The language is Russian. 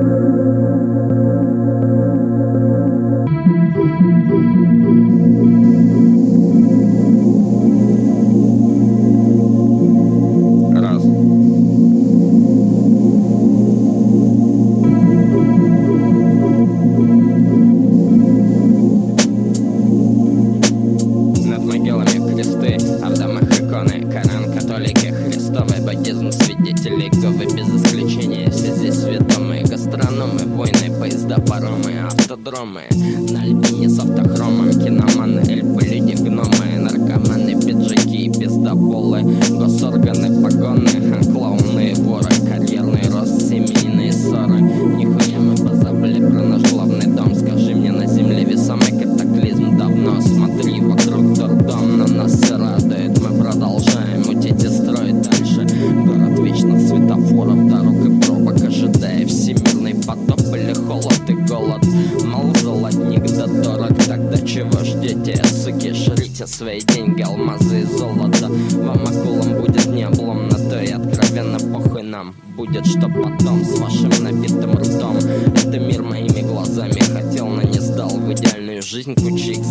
Свидетели Говы без исключения. Все здесь ведомые гастрономы, войны, поезда, паромы, автодромы. На львине с автохромом киноманы, эльфы, люди, гномы, наркоманы, пиджаки, пиздоболы, госорганы, погоны, клоуны, воры, карьерный рост, семейные ссоры. Нихуя мы позабыли про наш главный дом. Скажи мне, на земле весомый катаклизм давно. Смотри, вокруг дурдом, на нас все радует. Мы продолжаем мутить и строить дальше. Город вечных светофоров, дорог и пробок, ожидая всемирный потоп или холод и голод. Мол, золотник да дорог, тогда чего ждете, суки? Жрите свои деньги, алмазы и золото. Вам акулам будет не обломно, то и откровенно похуй нам будет, что потом с вашим набитым ртом. Это мир моими глазами хотел, но не сдал. В идеальную жизнь кучи